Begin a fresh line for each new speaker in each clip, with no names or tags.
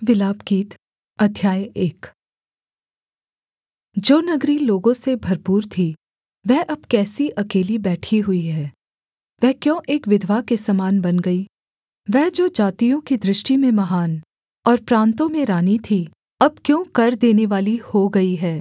विलापगीत अध्याय 1। जो नगरी लोगों से भरपूर थी वह अब कैसी अकेली बैठी हुई है। वह क्यों एक विधवा के समान बन गई। वह जो जातियों की दृष्टि में महान और प्रान्तों में रानी थी, अब क्यों कर देनेवाली हो गई है।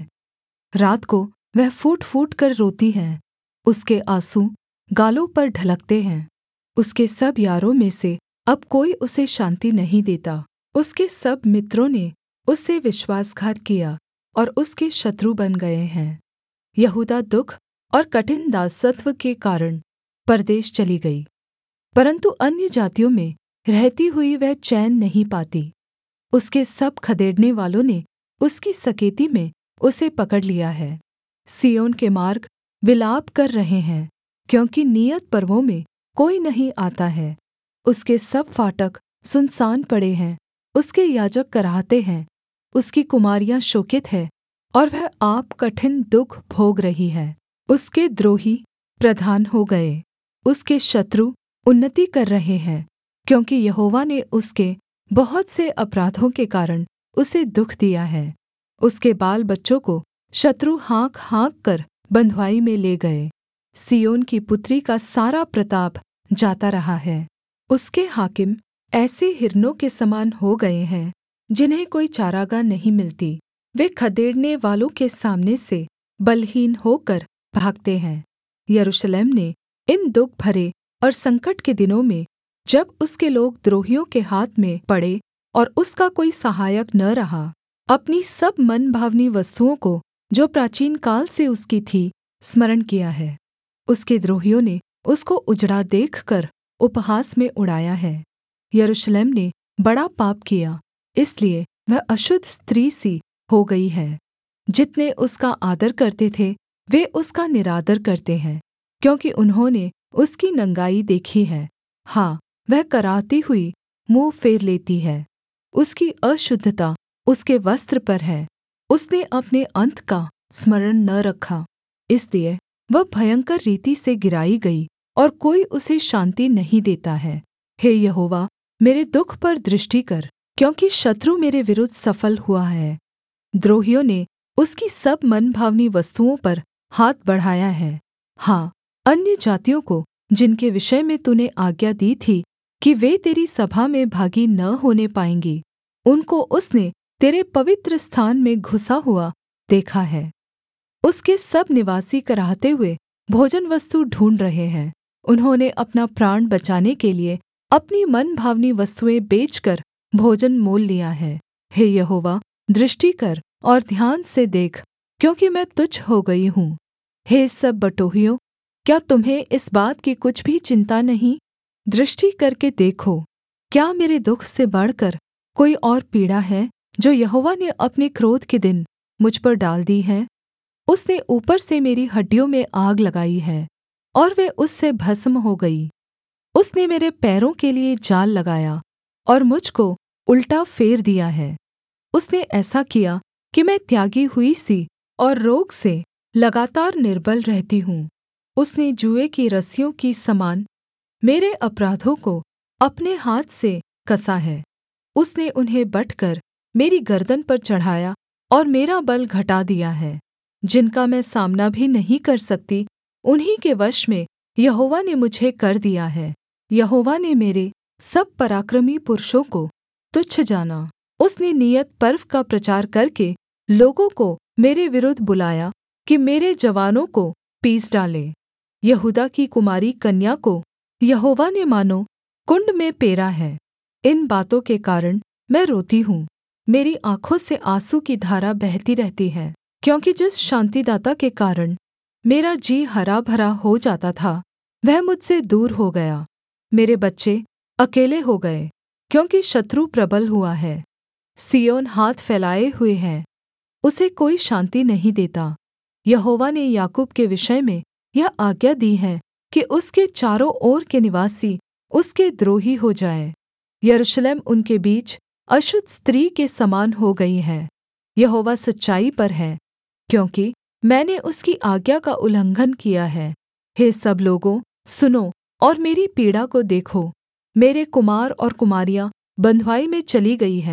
रात को वह फूट फूट कर रोती है, उसके आँसू गालों पर ढलकते हैं। उसके सब यारों में से अब कोई उसे शान्ति नहीं देता। उसके सब मित्रों ने उससे विश्वासघात किया और उसके शत्रु बन गए हैं। यहूदा दुःख और कठिन दासत्व के कारण परदेश चली गई, परन्तु अन्यजातियों में रहती हुई वह चैन नहीं पाती। उसके सब खदेड़नेवालों ने उसकी सकेती में उसे पकड़ लिया है। सिय्योन के मार्ग विलाप कर रहे हैं, क्योंकि नियत पर्वों में कोई नहीं आता है। उसके सब फाटक सुनसान पड़े हैं, उसके याजक कराहते हैं। उसकी कुमारियाँ शोकित हैं और वह आप कठिन दुःख भोग रही है। उसके द्रोही प्रधान हो गए, उसके शत्रु उन्नति कर रहे हैं, क्योंकि यहोवा ने उसके बहुत से अपराधों के कारण उसे दुःख दिया है। उसके बाल बच्चों को शत्रु हाँक कर बँधुआई में ले गए। सिय्योन की पुत्री का सारा प्रताप जाता रहा है। उसके हाकिम ऐसे हिरनों के समान हो गए हैं, जिन्हें कोई चारागाह नहीं मिलती। वे खदेड़ने वालों के सामने से बलहीन होकर भागते हैं। यरूशलेम ने इन दुःख भरे और संकट के दिनों में, जब उसके लोग द्रोहियों के हाथ में पड़े और उसका कोई सहायक न रहा, अपनी सब मनभावनी वस्तुओं को जो प्राचीनकाल से उसकी थी स्मरण किया है। उसके द्रोहियों ने उसको उजड़ा देखकर उपहास में उड़ाया है। यरूशलेम ने बड़ा पाप किया, इसलिए वह अशुद्ध स्त्री सी हो गई है। जितने उसका आदर करते थे वे उसका निरादर करते हैं, क्योंकि उन्होंने उसकी नंगाई देखी है। हाँ, वह कराहती हुई मुँह फेर लेती है। उसकी अशुद्धता उसके वस्त्र पर है, उसने अपने अन्त का स्मरण न रखा, इसलिए वह भयंकर रीति से गिराई गई और कोई उसे शान्ति नहीं देता है। हे यहोवा, मेरे दुःख पर दृष्टि कर, क्योंकि शत्रु मेरे विरुद्ध सफल हुआ है। द्रोहियों ने उसकी सब मनभावनी वस्तुओं पर हाथ बढ़ाया है। हाँ, अन्य जातियों को जिनके विषय में तूने आज्ञा दी थी कि वे तेरी सभा में भागी न होने पाएँगी, उनको उसने तेरे पवित्र स्थान में घुसा हुआ देखा है। उसके सब निवासी कराहते हुए भोजन वस्तु ढूँढ़ रहे हैं। उन्होंने अपना प्राण बचाने के लिए अपनी मनभावनी वस्तुएँ बेचकर भोजन मोल लिया है। हे यहोवा, दृष्टि कर और ध्यान से देख, क्योंकि मैं तुच्छ हो गई हूँ। हे सब बटोहियों, क्या तुम्हें इस बात की कुछ भी चिन्ता नहीं? दृष्टि करके देखो, क्या मेरे दुःख से बढ़कर कोई और पीड़ा है, जो यहोवा ने अपने क्रोध के दिन मुझ पर डाल दी है? उसने ऊपर से मेरी हड्डियों में आग लगाई है और वे उससे भस्म हो गई। उसने मेरे पैरों के लिए जाल लगाया और मुझ को उल्टा फेर दिया है। उसने ऐसा किया कि मैं त्यागी हुई सी और रोग से लगातार निर्बल रहती हूँ। उसने जूए की रस्सियों की समान मेरे अपराधों को अपने हाथ से कसा है। उसने उन्हें बँटकर मेरी गर्दन पर चढ़ाया और मेरा बल घटा दिया है। जिनका मैं सामना भी नहीं कर सकती, उन्हीं के वश में यहोवा ने मुझे कर दिया है। यहोवा ने मेरे सब पराक्रमी पुरुषों को तुच्छ जाना। उसने नियत पर्व का प्रचार करके लोगों को मेरे विरुद्ध बुलाया कि मेरे जवानों को पीस डालें। यहूदा की कुमारी कन्या को यहोवा ने मानो कुण्ड में पेरा है। इन बातों के कारण मैं रोती हूँ, मेरी आँखों से आँसू की धारा बहती रहती है, क्योंकि जिस शान्तिदाता के कारण मेरा जी हरा भरा हो जाता था, वह मुझसे दूर हो गया। मेरे बच्चे अकेले हो गए, क्योंकि शत्रु प्रबल हुआ है। सिय्योन हाथ फैलाए हुए है, उसे कोई शान्ति नहीं देता। यहोवा ने याकूब के विषय में यह आज्ञा दी है कि उसके चारों ओर के निवासी उसके द्रोही हो जाएँ। यरूशलेम उनके बीच अशुद्ध स्त्री के समान हो गई है। यहोवा सच्चाई पर है, क्योंकि मैंने उसकी आज्ञा का उल्लंघन किया है। हे सब लोगों, सुनो और मेरी पीड़ा को देखो। मेरे कुमार और कुमारियाँ बँधुआई में चली गई हैं।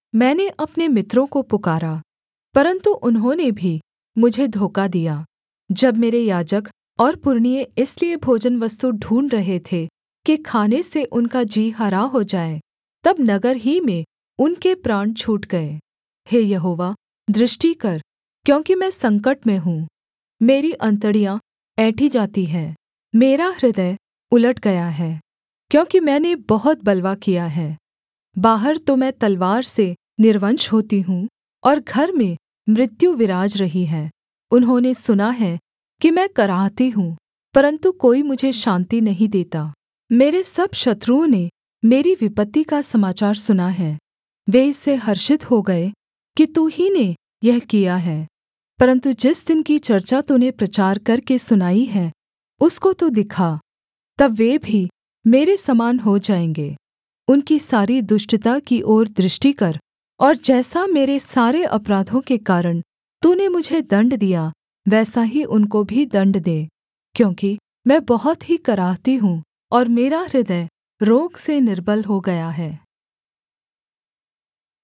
मैंने अपने मित्रों को पुकारा, परन्तु उन्होंने भी मुझे धोखा दिया। जब मेरे याजक और पुरनिये इसलिए भोजनवस्तु ढूँढ़ रहे थे कि खाने से उनका जी हरा हो जाए, तब नगर ही में उनके प्राण छूट गए। हे यहोवा, दृष्टि कर, क्योंकि मैं संकट में हूँ। मेरी अंतड़ियाँ ऐंठी जाती हैं, मेरा हृदय उलट गया है, क्योंकि मैंने बहुत बलवा किया है। बाहर तो मैं तलवार से निर्वंश होती हूँ, और घर में मृत्यु विराज रही है। उन्होंने सुना है कि मैं कराहती हूँ, परन्तु कोई मुझे शान्ति नहीं देता। मेरे सब शत्रुओं ने मेरी विपत्ति का समाचार सुना है। वे इससे हर्षित हो गए कि तू ही ने यह किया है। परन्तु जिस दिन की चर्चा तूने प्रचार करके सुनाई है, उसको तू दिखा, तब वे भी मेरे समान हो जाएँगे। उनकी सारी दुष्टता की ओर दृष्टि कर, और जैसा मेरे सारे अपराधों के कारण तूने मुझे दण्ड दिया, वैसा ही उनको भी दण्ड दे, क्योंकि मैं बहुत ही कराहती हूँ और मेरा हृदय रोग से निर्बल हो गया है।